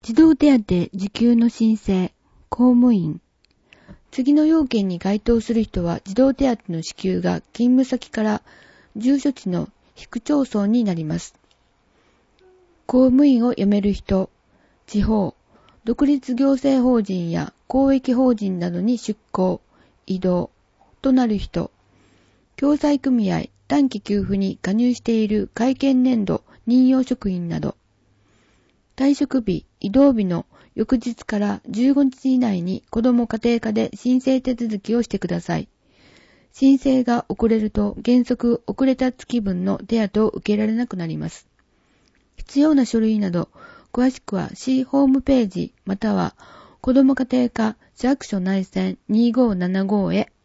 児童手当受給の申請、公務員。次の要件に該当する人は児童手当の支給が勤務先から住所地の市区町村になります。公務員を辞める人、地方、独立行政法人や公益法人などに出向、異動となる人、共済組合短期給付に加入している会計年度任用職員など、退職日、異動日の翌日から15日以内に子ども家庭科で申請手続きをしてください。申請が遅れると原則遅れた月分の手当を受けられなくなります。必要な書類など、詳しくは市ホームページまたは子ども家庭科市役所内線2575へ。